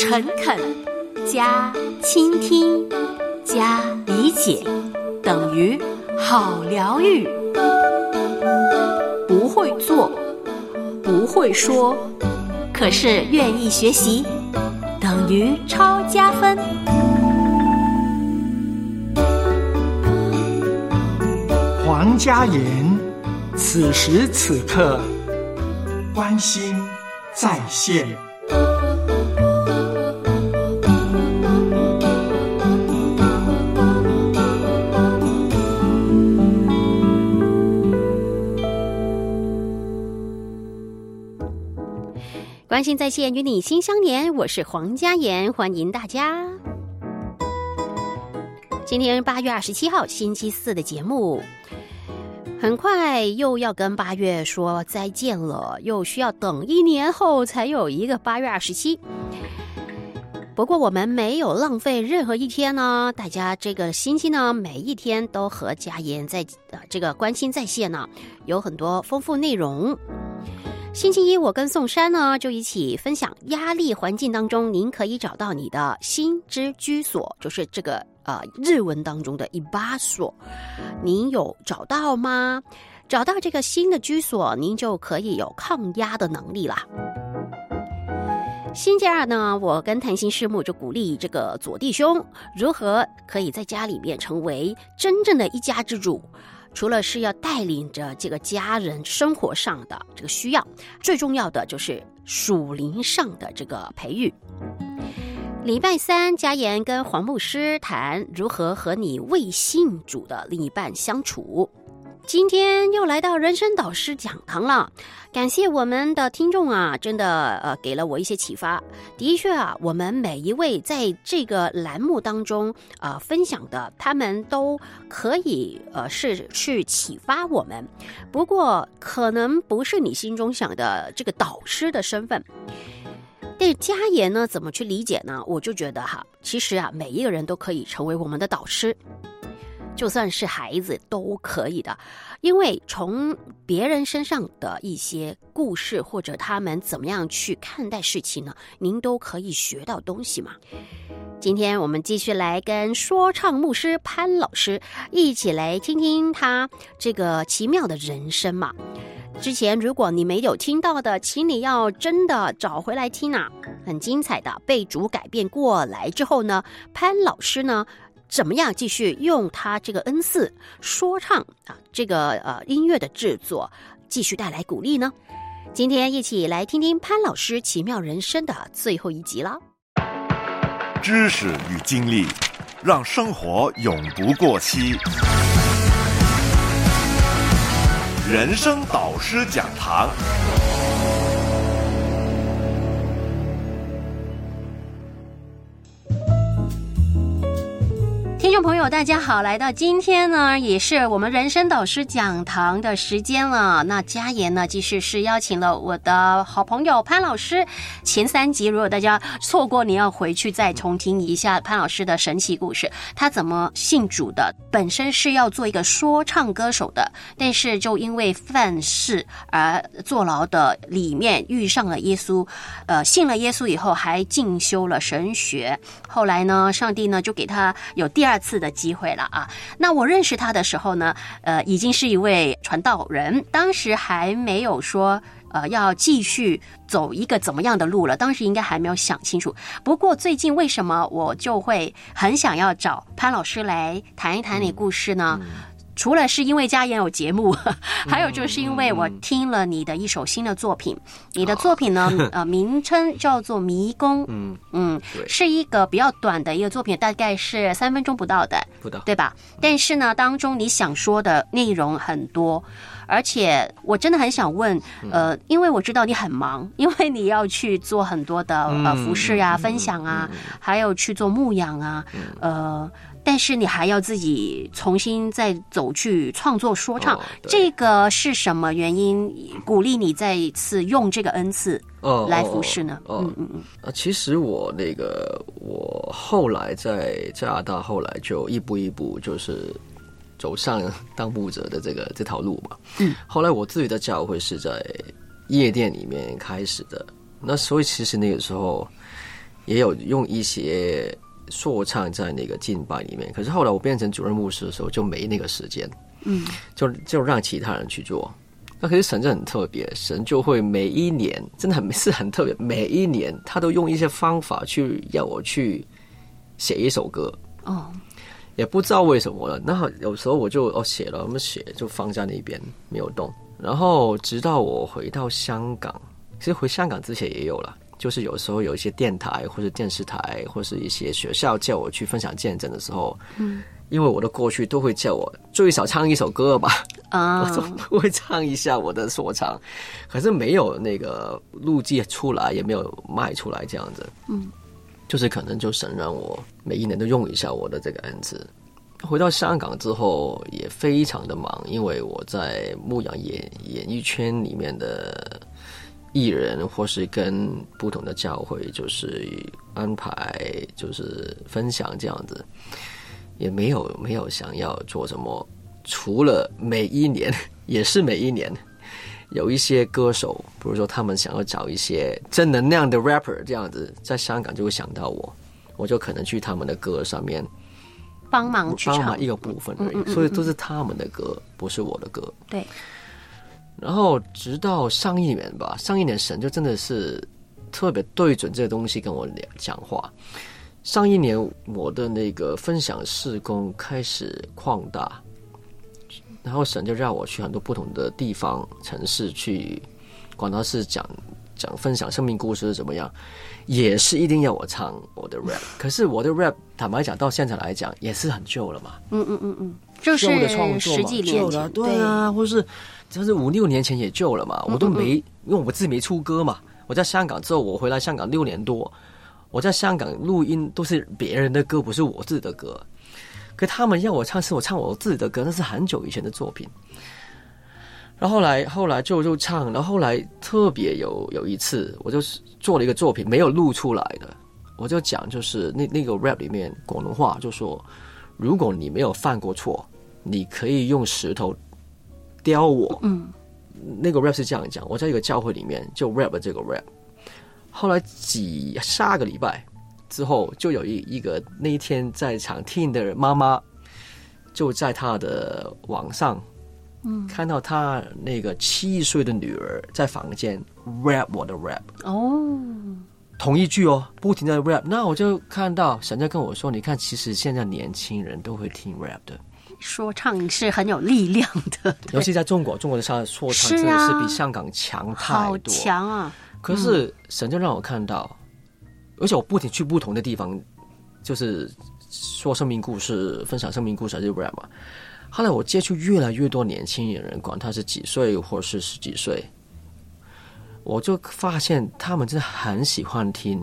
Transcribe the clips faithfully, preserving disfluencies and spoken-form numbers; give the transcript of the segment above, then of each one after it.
诚恳加倾听加理解等于好疗愈。不会做，不会说，可是愿意学习，等于超加分。 黄家言，此时此刻关心在线。 关心在线，与你心相连，我是黄家言，欢迎大家。今天八月二十七号星期四的节目，很快又要跟八月说再见了，又需要等一年后才有一个八月二十七。不过我们没有浪费任何一天呢，大家这个星期呢，每一天都和家言在、呃、这个关心在线呢，有很多丰富内容。星期一，我跟宋珊呢就一起分享压力环境当中，您可以找到你的心之居所，就是这个呃日文当中的伊巴所。您有找到吗？找到这个新的居所，您就可以有抗压的能力啦。星期二呢，我跟谈心师母就鼓励这个左弟兄如何可以在家里面成为真正的一家之主。除了是要带领着这个家人生活上的这个需要，最重要的就是属灵上的这个培育。礼拜三，家言跟黄牧师谈如何和你未信主的另一半相处。今天又来到人生导师讲堂了，感谢我们的听众啊，真的呃给了我一些启发。的确啊，我们每一位在这个栏目当中呃分享的，他们都可以呃是去启发我们。不过可能不是你心中想的这个导师的身份。但是家言呢，怎么去理解呢？我就觉得哈，其实啊，每一个人都可以成为我们的导师。就算是孩子都可以的，因为从别人身上的一些故事或者他们怎么样去看待事情呢，您都可以学到东西嘛。今天我们继续来跟说唱牧师潘老师一起来听听他这个奇妙的人生嘛。之前如果你没有听到的，请你要真的找回来听啊，很精彩的。被主改变过来之后呢，潘老师呢怎么样继续用他这个恩赐说唱啊，这个呃音乐的制作继续带来鼓励呢？今天一起来听听潘老师奇妙人生的最后一集了。 知识与经历，让生活永不过期。人生导师讲堂。 听众朋友大家好，来到今天呢也是我们人生导师讲堂的时间了。那家言呢继续是邀请了我的好朋友潘老师。前三集如果大家错过，你要回去再重听一下潘老师的神奇故事，他怎么信主的，本身是要做一个说唱歌手的，但是就因为犯事而坐牢的里面遇上了耶稣，呃，信了耶稣以后还进修了神学，后来呢上帝呢就给他有第二次的机会了啊。那我认识他的时候呢，呃，已经是一位传道人，当时还没有说呃要继续走一个怎么样的路了，当时应该还没有想清楚。不过最近为什么我就会很想要找潘老师来谈一谈你故事呢？嗯嗯除了是因为家言有节目，还有就是因为我听了你的一首新的作品。你的作品呢，呃，名称叫做《迷宫》，嗯嗯，是一个比较短的一个作品，大概是三分钟不到的， 不到， 对吧？但是呢，当中你想说的内容很多。而且我真的很想问，呃，因为我知道你很忙，因为你要去做很多的呃服事啊、分享啊，还有去做牧养啊，呃，但是你还要自己重新再走去创作说唱，哦、这个是什么原因鼓励你再一次用这个恩赐来服事呢？ 哦，嗯嗯嗯。啊，其实我那个我后来在加拿大，后来就一步一步就是走上当牧者的这个这条路嘛。嗯。后来我自己的教会是在夜店里面开始的，那所以其实那个时候也有用一些说唱在那个敬拜里面。可是后来我变成主任牧师的时候，就没那个时间，嗯，就就让其他人去做。那可是神就很特别，神就会每一年真的很是很特别，每一年他都用一些方法去要我去写一首歌哦，也不知道为什么了。那有时候我就哦写了，我们写就放在那边没有动。然后直到我回到香港，其实回香港之前也有了，就是有时候有一些电台或者电视台或是一些学校叫我去分享见证的时候，嗯。因为我的过去都会叫我最少唱一首歌吧，啊，我都会唱一下我的说唱，可是没有那个录制出来，也没有卖出来这样子，嗯，就是可能就神让我每一年都用一下我的这个案子。回到香港之后也非常的忙，因为我在牧养演演艺圈里面的艺人，或是跟不同的教会就是安排就是分享这样子。也没有没有想要做什么，除了每一年也是每一年有一些歌手，比如说他们想要找一些正能量的 rapper 这样子，在香港就会想到我，我就可能去他们的歌上面帮忙去唱帮忙一个部分而已，嗯嗯嗯嗯，所以都是他们的歌，不是我的歌。 对。 然后直到上一年吧，上一年神就真的是特别对准这个东西跟我讲话。上一年我的那个分享事工开始扩大，然后神就让我去很多不同的地方城市去，管他是讲讲分享生命故事是怎么样，也是一定要我唱我的 rap。可是我的 rap 坦白讲到现在来讲也是很旧了嘛，嗯嗯嗯嗯， 就是旧的创作嘛， 十几年前， 对啊，或是就是五六年前也旧了嘛，我都没，因为我自己没出歌嘛。我在香港之后，我回来香港六年多。我在香港录音都是别人的歌，不是我自己的歌。可他们要我唱，是我唱我自己的歌，那是很久以前的作品。然后后来后来就就唱，然后后来特别有有一次，我就做了一个作品没有录出来的，我就讲就是那那个 rap 里面广东话就说，如果你没有犯过错，你可以用石头雕我。嗯，那个 rap 是这样讲，我在一个教会里面就 rap 这个 rap。后来几下个礼拜之后，就有一一个那一天在场听的妈妈，就在她的网上，嗯，看到她那个七岁的女儿在房间 rap 我的 rap， 哦，同一句哦，不停的 rap。那我就看到神在跟我说，你看，其实现在年轻人都会听 rap 的。 说唱是很有力量的， 尤其在中国，中国的说唱真的是比香港强太多， 好强啊！ 可是神就让我看到，而且我不停去不同的地方，就是说生命故事、分享生命故事还是 rap 嘛。后来我接触越来越多年轻人，管他是几岁或是十几岁，我就发现他们真的很喜欢听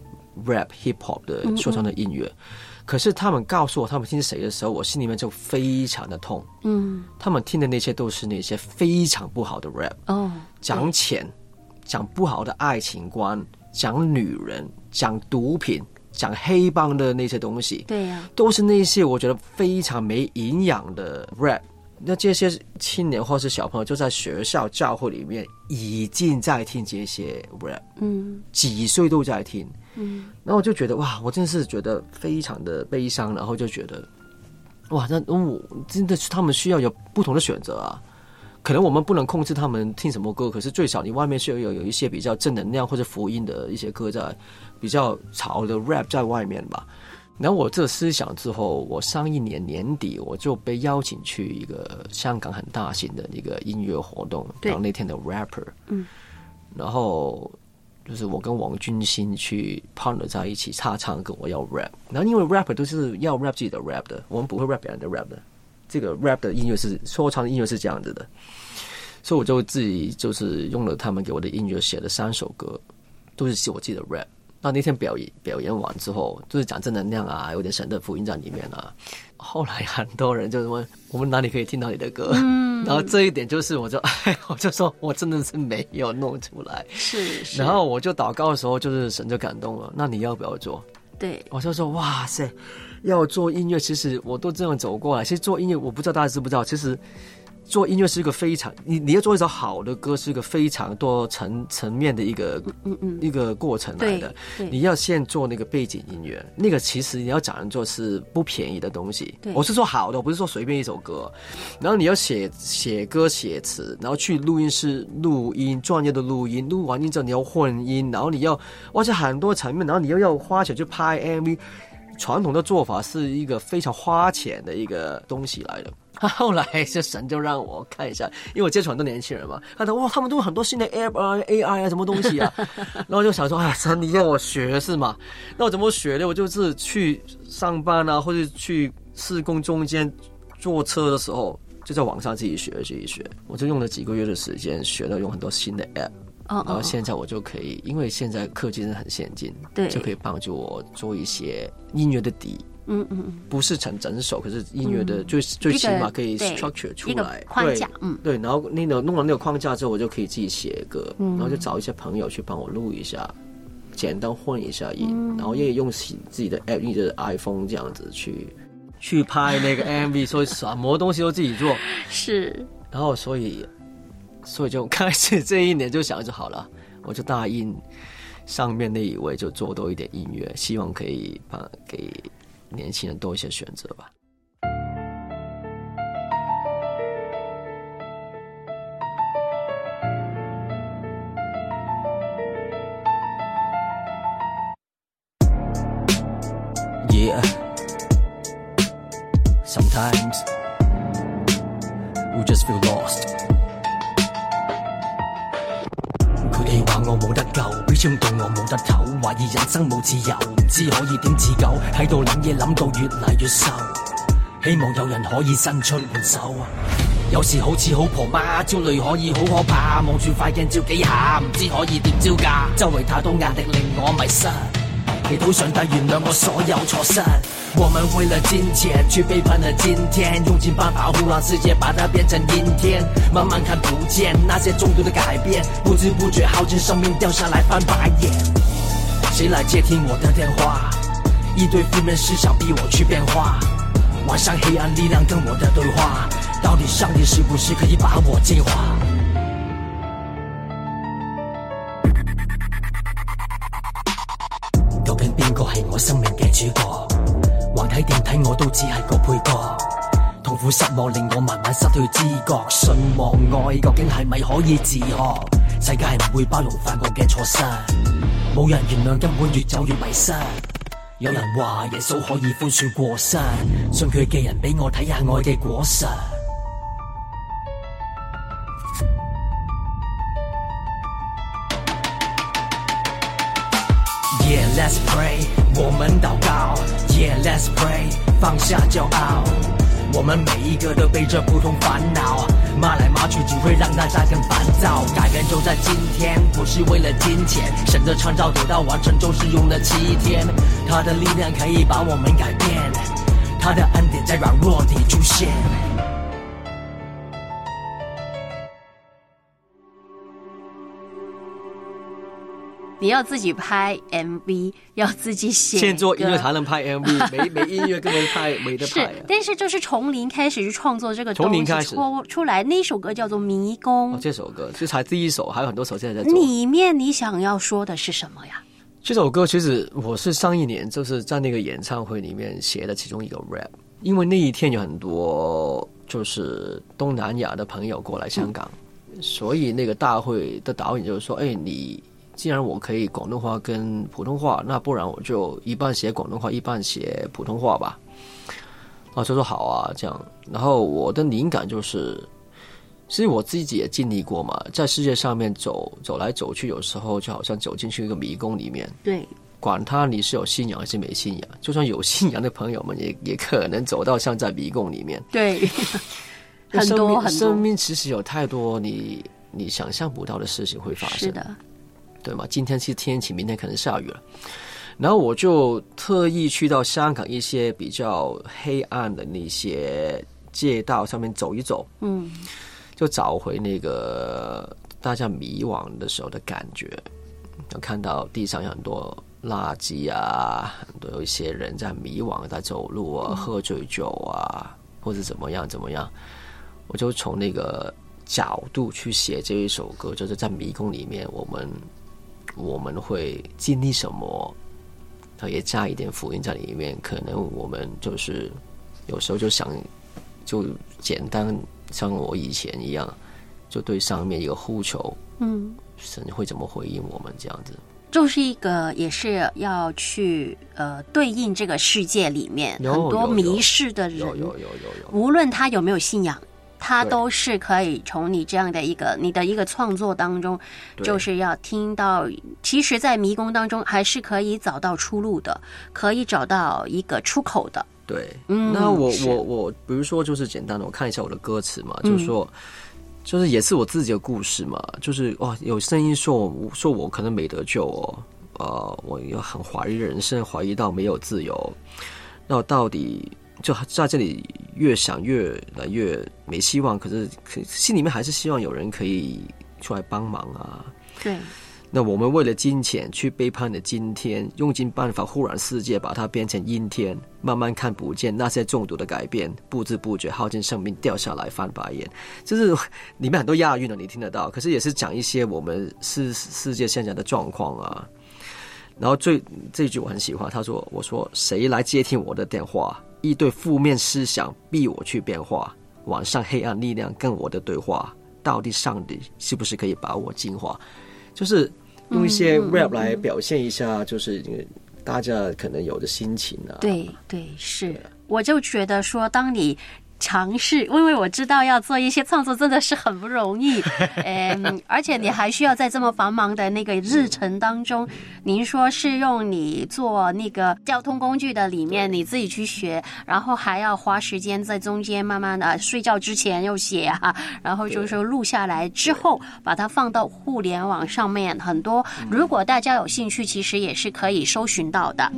rap、hip hop 的说唱的音乐。嗯嗯，可是他们告诉我他们听谁的时候，我心里面就非常的痛。嗯，他们听的那些都是那些非常不好的 rap， 哦，讲钱。讲不好的爱情观，讲女人，讲毒品，讲黑帮的那些东西， 对呀、啊， 都是那些我觉得非常没营养的 rap。那这些青年或是小朋友就在学校、教会里面已经在听这些 rap， 嗯，几岁都在听，嗯，然后我就觉得哇，我真的是觉得非常的悲伤，然后就觉得哇，那我真的是他们需要有不同的选择啊。可能我们不能控制他们听什么歌，可是最少你外面是有有一些比较正能量或者福音的一些歌在，比较潮的 rap 在外面吧。然后我这思想之后，我上一年年底我就被邀请去一个香港很大型的一个音乐活动，当那天的 rapper， 嗯，然后就是我跟王君馨去 partner 在一起，他唱歌我要 rap， 然后因为 rapper 都是要 rap 自己的 rap 的，我们不会 rap 别人的 rap 的。这个 rap 的音乐是说唱的音乐是这样子的，所以我就自己就是用了他们给我的音乐写了三首歌，都是写我自己的 rap。那那天表演表演完之后，就是讲正能量啊，有点神的福音在里面啊。后来很多人就问我们哪里可以听到你的歌，嗯，然后这一点就是我就哎，我就说我真的是没有弄出来， 是是。 然后我就祷告的时候，就是神就感动了，那你要不要做？ 对， 我就说哇塞。要做音乐，其实我都这样走过来。其实做音乐，我不知道大家知不知道，其实做音乐是一个非常你你要做一首好的歌，是一个非常多层层面的一个嗯嗯一个过程来的。你要先做那个背景音乐，那个其实你要找人做是不便宜的东西。我是说好的，我不是说随便一首歌。然后你要写写歌写词，然后去录音室录音，专业的录音，录完音之后你要混音，然后你要哇这很多层面，然后你又要花钱去拍 M V。传统的做法是一个非常花钱的一个东西来的。后来这神就让我看一下，因为我接触很多年轻人嘛，看到哇，他们都有很多新的 app 啊、A I 啊，什么东西啊，然后就想说，哎，神，你要我学是吗？那我怎么学呢？我就是去上班啊，或者去施工中间坐车的时候，就在网上自己学自己学。我就用了几个月的时间，学了用很多新的 app。然后现在我就可以，因为现在科技真的很先进，对，就可以帮助我做一些音乐的底。嗯嗯，不是成整首，可是音乐的最、嗯、最起码可以 structure 出来， 框架，嗯， 对，然后那个弄了那个框架之后，我就可以自己写歌，嗯、然后就找一些朋友去帮我录一下，简单混一下音，嗯、然后也用自己的 app， 用的 iPhone 这样子去去拍那个 M V， 所以什么东西都自己做， 是，然后所以所以就开始这一年就想着好了，我就答应上面那一位就做多一点音乐，希望可以帮给年轻人多一些选择吧。Yeah, sometimes we just feel lost.佢哋話我冇得救，標籤到我冇得唞，懷疑人生冇自由，唔知可以點自救，喺度諗嘢諗到越嚟越瘦，希望有人可以伸出援手。有時好似好婆媽，焦慮可以好可怕，望住塊鏡照幾下，唔知可以點招架，周圍太多壓力令我迷失，祈禱上帝原諒我所有錯失。我們為了金錢去背叛了今天，用盡辦法胡亂世界把它變成陰天，慢慢看不見那些中途的改變，不知不覺耗盡生命掉下來翻白眼。誰來接聽我的電話？一堆負面思想逼我去變化，晚上黑暗力量跟我的對話，到底上帝是不是可以把我淨化？究竟邊個係我生命嘅主角？橫睇掂睇我都只係個配角，痛苦失望令我慢慢失去知覺，信望愛究竟係咪可以自學？世界唔會包容犯過嘅錯失，冇人原諒根本越走越迷失。有人話耶穌可以寬恕過失，信佢嘅人俾我睇下愛嘅果實。Yeah, let's pray， 我們禱告。Yeah, let's pray， 放下驕傲。我們每一個都背着不同煩惱，罵來罵去只會讓大家更煩躁。改變就在今天，不是為了金錢，神的創造得到完成就是用了七天，他的力量可以把我們改變，他的恩典在軟弱地出現。 你要自己拍 M V， 要自己写， 先做音乐才能拍 M V， 没没音乐根本拍没得拍、啊。 是，但是就是从零开始去创作这个东西， 从零开始出出来那首歌叫做《迷宫》、 哦。这首歌这才第一首，还有很多首现在在做。 里面你想要说的是什么呀？ 这首歌其实我是上一年就是在那个演唱会里面写的其中一个 rap， 因为那一天有很多就是东南亚的朋友过来香港，嗯、所以那个大会的导演就是说，哎，你。既然我可以广东话跟普通话，那不然我就一半写广东话一半写普通话吧。啊，就说好啊，这样。然后我的灵感就是，其实我自己也经历过嘛，在世界上面走走来走去，有时候就好像走进去一个迷宫里面。 对， 管他你是有信仰还是没信仰，就算有信仰的朋友们也也可能走到像在迷宫里面。 对，很多很多。 生命其实有太多你你想象不到的事情会发生。 是的。 对吗？今天是天气，明天可能下雨了。然后我就特意去到香港一些比较黑暗的那些街道上面走一走，嗯，就找回那个大家迷惘的时候的感觉。就看到地上有很多垃圾啊，很多有一些人在迷惘，在走路啊，喝醉酒啊，或者怎么样怎么样。 我就从那个角度去写这一首歌，就是在迷宫里面，我们我们会经历什么，也加一点福音在里面。可能我们就是有时候就想，就简单像我以前一样，就对上面一个呼求，嗯，神会怎么回应我们这样子。 就是一个也是要去呃对应这个世界里面有很多迷失的人， 有有有有有有， 无论他有没有信仰，他都是可以从你这样的一个你的一个创作当中，就是要听到，其实在迷宫当中还是可以找到出路的，可以找到一个出口的。 对， 嗯， 那我我我比如说就是简单的我看一下我的歌词嘛，就是说、嗯、就是也是我自己的故事嘛，就是哇有声音说我说我可能没得救哦，呃我又很怀疑人生，怀疑到没有自由，那我到底就在这里越想越来越没希望，可是心里面还是希望有人可以出来帮忙啊。 对， 那我们为了金钱去背叛了今天，用尽办法忽然世界把它变成阴天，慢慢看不见那些中毒的改变，不知不觉耗尽生命，掉下来翻白眼。就是里面很多押韵的你听得到，可是也是讲一些我们世世界现在的状况啊。然后最这一句我很喜欢，他说我说谁来接听我的电话，一堆负面思想逼我去变化，晚上黑暗力量跟我的对话，到底上帝是不是可以把我净化。就是用一些 rap 来表现一下，就是大家可能有的心情啊。 对对是，我就觉得说，当你尝试，因为我知道要做一些创作真的是很不容易，嗯，而且你还需要在这么繁忙的那个日程当中，您说是用你做那个交通工具的里面你自己去学，然后还要花时间在中间慢慢的睡觉之前又写啊，然后就是录下来之后把它放到互联网上面，很多如果大家有兴趣其实也是可以搜寻到的。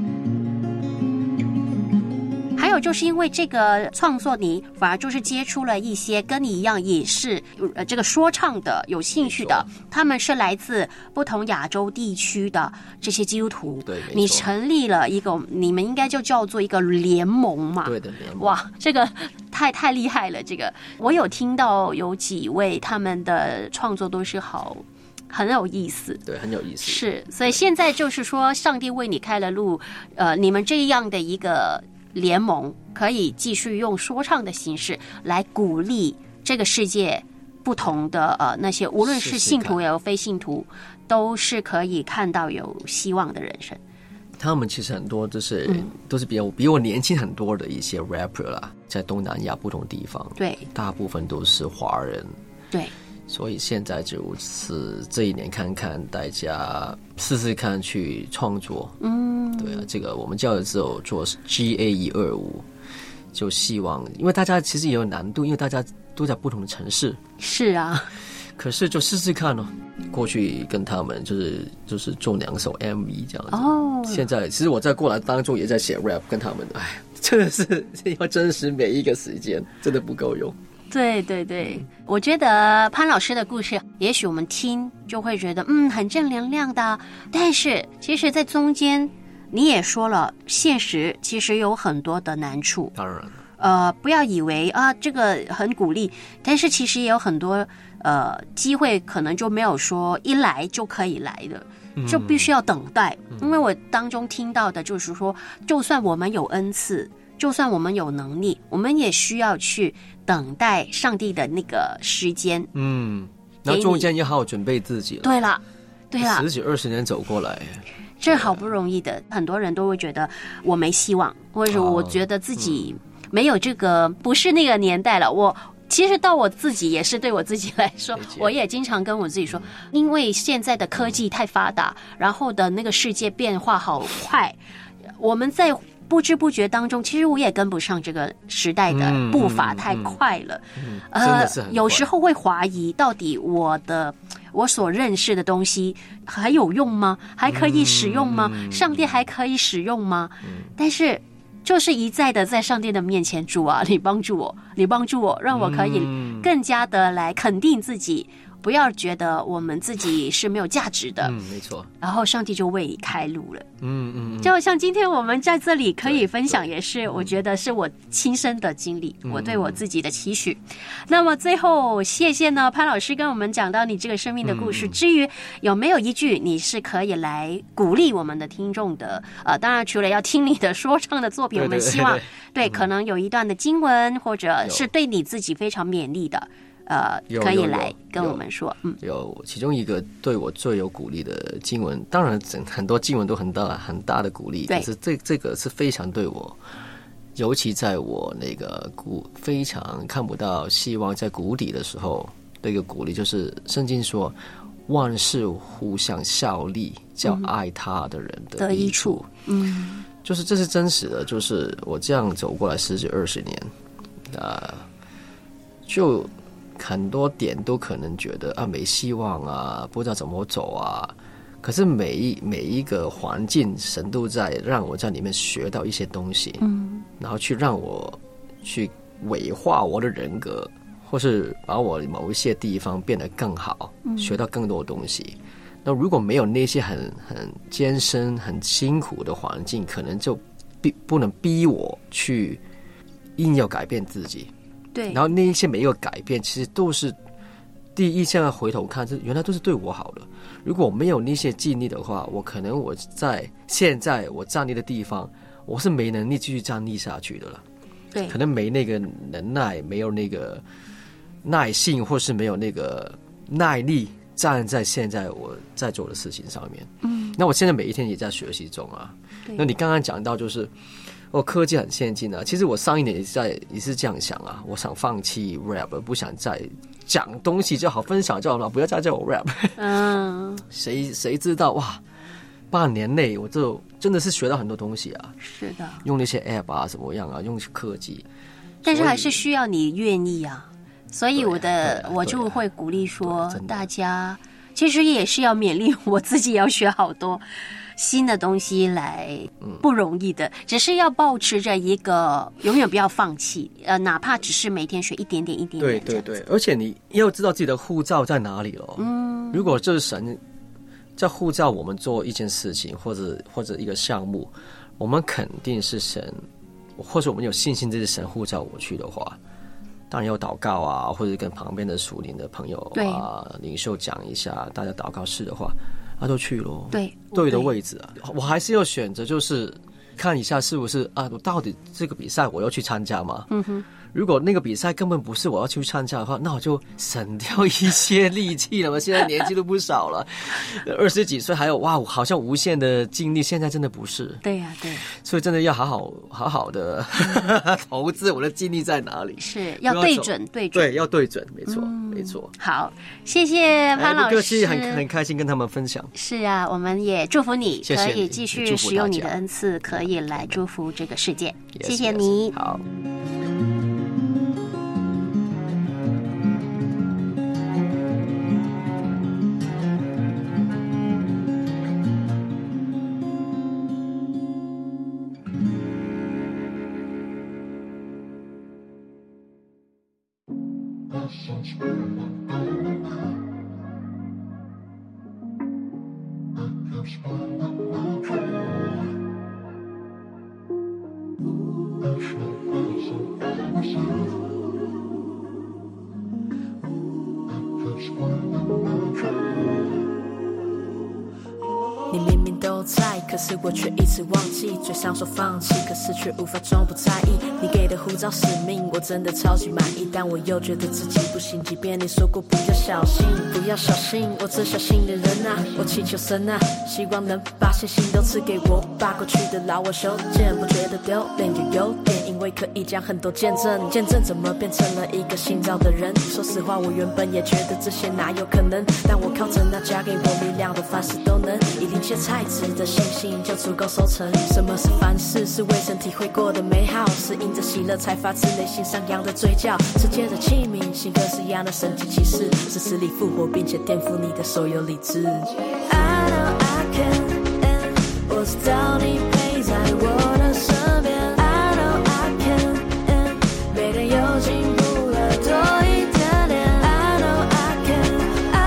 还有就是因为这个创作，你反而就是接触了一些跟你一样也是呃这个说唱的有兴趣的，他们是来自不同亚洲地区的这些基督徒。 对， 你成立了一个，你们应该就叫做一个联盟嘛。 对的，联盟。 哇，这个太太厉害了！这个我有听到有几位他们的创作都是好。很有意思， 对，很有意思。 是，所以现在就是说，上帝为你开了路，呃，你们这样的一个联盟可以继续用说唱的形式来鼓励这个世界不同的呃那些，无论是信徒也有非信徒，都是可以看到有希望的人生。 他们其实很多都是、嗯、都是比我比我年轻很多的一些 rapper 啦，在东南亚不同地方，对，大部分都是华人，对。所以现在就是这一年看看大家试试看去创作，嗯，对啊，这个我们叫的只有做 G A 一二五，就希望，因为大家其实也有难度，因为大家都在不同的城市， 是啊， 可是就试试看哦。过去跟他们就是就是做两首 M V 这样子，哦，现在其实我在过来当中也在写 rap， 跟他们，哎，真的是要珍惜每一个时间，真的不够用。 对对对，我觉得潘老师的故事也许我们听就会觉得嗯很正能量的，但是其实在中间你也说了，现实其实有很多的难处。 当然呃不要以为啊这个很鼓励，但是其实也有很多呃机会可能就没有说一来就可以来的，就必须要等待、嗯、因为我当中听到的就是说，就算我们有恩赐，就算我们有能力，我们也需要去等待上帝的那个时间。嗯， 然后中间要好好准备自己了。 对了，对了， 十几二十年走过来， 这好不容易的，很多人都会觉得我没希望，或者我觉得自己没有这个，哦嗯、不是那个年代了。我其实到我自己也是，对我自己来说，我也经常跟我自己说，因为现在的科技太发达，然后的那个世界变化好快，我们在不知不觉当中，其实我也跟不上这个时代的步伐，太快了。嗯嗯嗯、呃，有时候会怀疑，到底我的我所认识的东西还有用吗？还可以使用吗？嗯、上帝还可以使用吗？嗯、但是就是一再的在上帝的面前，主啊，你帮助我，你帮助我，让我可以更加的来肯定自己。 不要觉得我们自己是没有价值的。 嗯，没错。 然后上帝就为你开路了。 嗯嗯嗯。 就像今天我们在这里可以分享，也是我觉得是我亲身的经历，我对我自己的期许。嗯、那么最后，谢谢呢潘老师跟我们讲到你这个生命的故事。嗯、至于有没有一句你是可以来鼓励我们的听众的？呃，当然除了要听你的说唱的作品，我们希望 对, 对, 对, 对, 对可能有一段的经文，或者是对你自己非常勉励的。呃，可以来跟我们说，嗯， 有其中一个对我最有鼓励的经文，当然很多经文都很大很大的鼓励，可是这这个是非常对我，尤其在我那个谷非常看不到希望在谷底的时候，的一个鼓励就是圣经说万事互相效力，叫爱他的人的益处，嗯，就是这是真实的，就是我这样走过来十几二十年，啊、呃，就。很多点都可能觉得啊没希望啊，不知道怎么走啊。可是每一每一个环境，神都在让我在里面学到一些东西，嗯，然后去让我去伟化我的人格，或是把我某一些地方变得更好，嗯、学到更多东西。那如果没有那些很很艰深、很辛苦的环境，可能就逼不能逼我去硬要改变自己。 对， 然后那一些没有改变，其实都是第一，现在回头看，原来都是对我好的。如果我没有那些经历的话，我可能我在现在我站立的地方，我是没能力继续站立下去的了。 对， 可能没那个能耐，没有那个耐性，或是没有那个耐力站在现在我在做的事情上面。嗯，那我现在每一天也在学习中啊。那你刚刚讲到就是。哦，科技很先进啊！其实我上一年也是在也是这样想啊，我想放弃 rap， 不想再讲东西就好，分享就好了，不要再叫我 rap。嗯，谁谁知道哇？半年内我就真的是学到很多东西啊！ 是的，用那些 app 啊，怎么样啊？用科技， 但是还是需要你愿意啊。所以我的我就会鼓励说，大家其实也是要勉励我自己，要学好多。新的东西来不容易的，只是要保持着一个永远不要放弃，呃，哪怕只是每天学一点点一点点。 对对对，而且你要知道自己的护照在哪里了。嗯，如果这是神在护照我们做一件事情或者或者一个项目，我们肯定是神，或者我们有信心这是神护照我去的话，当然要祷告啊，或者跟旁边的属灵的朋友啊、领袖讲一下，大家祷告是的话。他、啊、都去咯， 对对的位置啊，我还是要选择，就是看一下是不是啊，我到底这个比赛我要去参加吗？嗯哼，如果那个比赛根本不是我要去参加的话，那我就省掉一些力气了嘛。现在年纪都不少了，二十几岁还有哇，好像无限的精力，现在真的不是。 对呀、啊，对， 所以真的要好好好好的投资我的精力在哪里， 是要对准对准， 对，要对准，没错、嗯、没错。 好，谢谢潘老师， 哎、不客气，很很开心跟他们分享。 是啊，我们也祝福你， 谢谢你可以继续使用你的恩赐，可以来祝福这个世界。 Yes, 谢谢你。 Yes, 好。 你明明都在，可是我却一直忘记。嘴上说放弃，可是却无法装不在意。你给的护照使命，我真的超级满意，但我又觉得自己不行。即便你说过不要小心，不要小心，我这小心的人啊，我祈求神啊，希望能把信心都赐给我，把过去的老我修剪，不觉得丢脸有优点，因为可以讲很多见证，见证怎么变成了一个新造的人。说实话，我原本也觉得这些哪有可能，但我靠着那加给我力量的凡事都能，一定切菜值的信心就足够收成。什么是凡事？是未曾体会过的美好，是因着喜乐才发自内心上扬的嘴角，是借着器皿信各式样的神迹奇事，是死里复活并且颠覆你的所有理智。I know I can and 我知道你陪在我的身边。I know I can and 每天又进步了多一点点。I know I can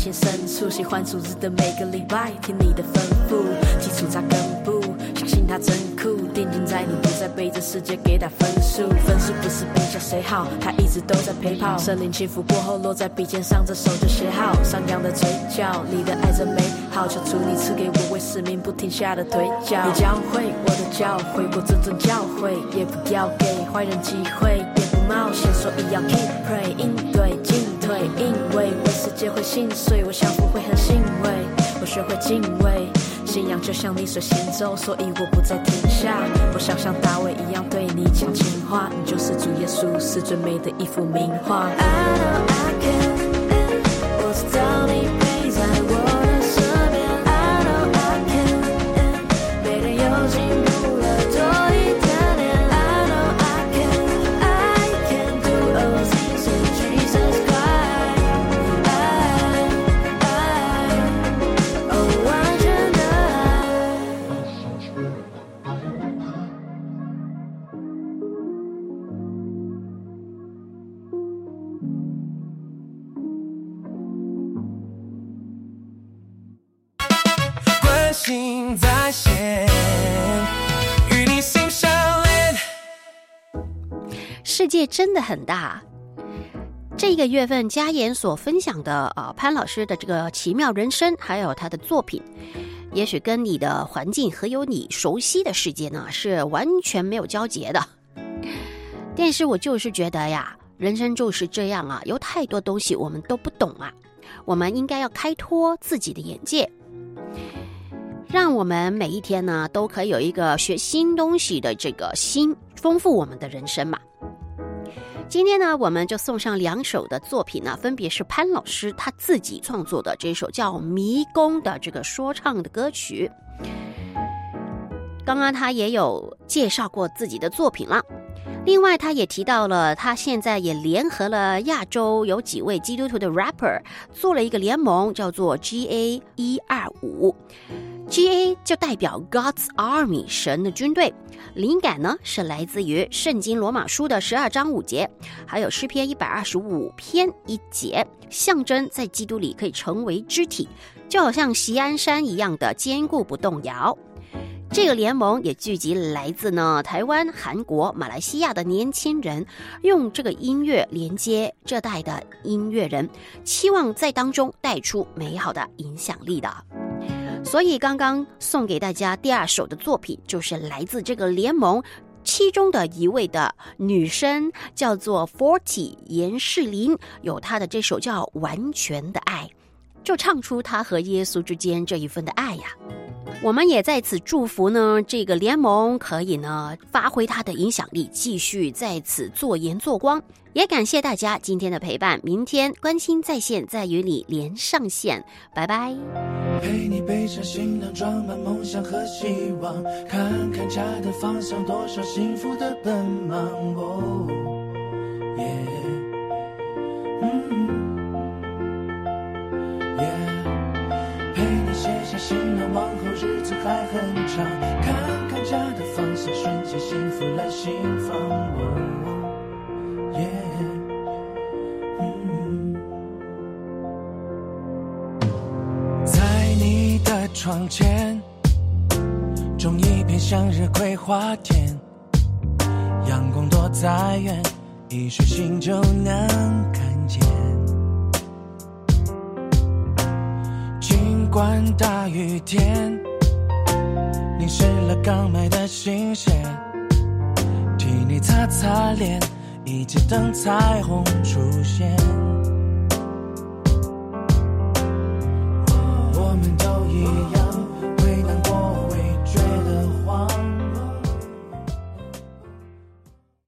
心深处，喜欢组织的每个礼拜听你的吩咐，基础扎根部，相信它真酷，定睛在你不再背着世界给打分数，分数不是比较谁好，它一直都在陪跑，森林起伏过后落在笔尖上，这手就写好，上扬的嘴角，你的爱真美好，求主你赐给我为使命不停下的腿脚，你教会我的教诲，我真正教诲，也不要给坏人机会，也不冒险，所以要 keep pray， 应对进退，因为为世界会心碎，我想不会很欣慰，我学会敬畏，信仰就像逆水行舟，所以我不再停下，我想像大卫一样对你讲情话，你就是主耶稣，是最美的一幅名画。 I know I can， 我知道你陪在我的身边， I know I can， 每天又进步了多一点点， I know I can， I can do all things in Jesus Christ， I I oh 完全的爱。 关心在线，与你心相连。 世界真的很大。这个月份嘉言所分享的呃潘老师的这个奇妙人生，还有他的作品，也许跟你的环境和有你熟悉的世界呢是完全没有交集的。但是我就是觉得呀，人生就是这样啊，有太多东西我们都不懂啊，我们应该要开拓自己的眼界，让我们每一天呢都可以有一个学新东西的这个心，丰富我们的人生嘛。今天呢，我们就送上两首的作品呢，分别是潘老师他自己创作的这首叫《迷宫》的这个说唱的歌曲。刚刚他也有介绍过自己的作品了，另外他也提到了他现在也联合了亚洲有几位基督徒的 rapper 做了一个联盟，叫做 G A 一二五。G A 就代表 God's Army， 神的军队，灵感呢是来自于圣经罗马书的十二章五节，还有诗篇一百二十五篇一节，象征在基督里可以成为肢体，就好像锡安山一样的坚固不动摇。这个联盟也聚集来自呢台湾、韩国、马来西亚的年轻人，用这个音乐连接这代的音乐人，期望在当中带出美好的影响力的。所以刚刚送给大家第二首的作品，就是来自这个联盟其中的一位的女生，叫做 Forty 严世琳，有她的这首叫《完全的爱》，就唱出她和耶稣之间这一份的爱呀。我们也在此祝福呢，这个联盟可以呢发挥它的影响力，继续在此做盐做光。也感谢大家今天的陪伴，明天关心在线再与你连上线，拜拜。 陪你背着行囊，装满梦想和希望，看看家的方向，多少幸福的奔忙。哦，耶，嗯，耶，陪你写下行囊，往后日子还很长，看看家的方向，瞬间幸福来心房。哦，耶。窗前种一片向日葵花田，阳光多再远，一束心就能看见。尽管大雨天淋湿了刚买的新鞋，替你擦擦脸，一直等彩虹出现。